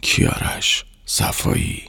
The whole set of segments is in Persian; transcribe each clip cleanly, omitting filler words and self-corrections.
کیارش صفایی.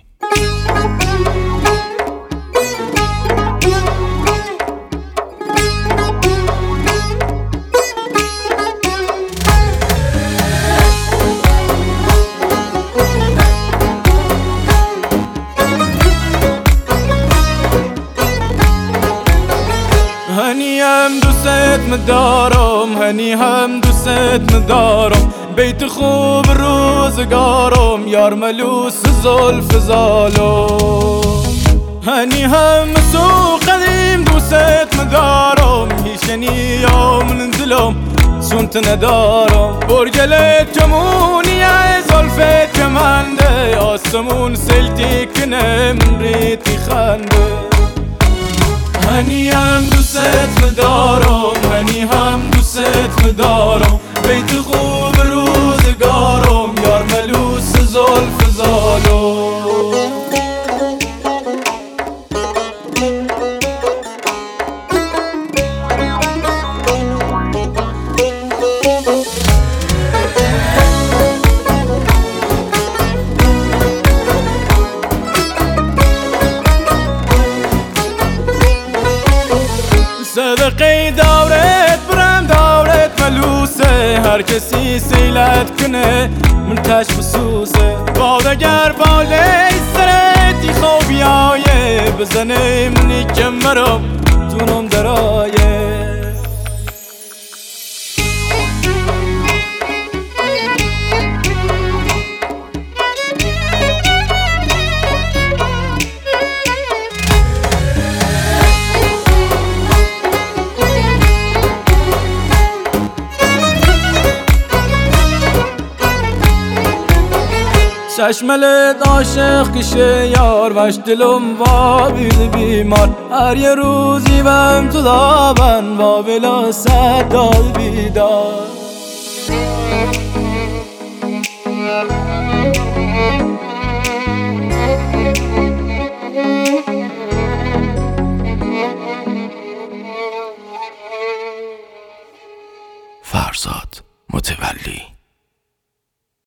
هنی هم دوست مدارم، هنی هم دوست مدارم، بیت خوب روزگارم، یار ملوس زلف زالم. هنی هم سو قدیم دوست مدارم، هیشنی من دلم سنت ندارم. برگلت جمونیه زلفت کمنده، آسمون سلتی کنه من ریتی خنده. هنی هم دوست مدارم، هنی هم دوست مدارم، بیت خوب روزگارم، یار ملوس زلف زالم. صدقی دورت برم دورت ملوسه، هر کسی سیلت کنه من تش بسوسه. بادگر باله سرتی خوابی آیه، بزنه منی کمرم جونم درایه. چشملت عاشق کشه یار، وش دلم وابید بیمار، هر یه روزی بهم تو دابن و بلا صدال بیدار. فرزاد متولی.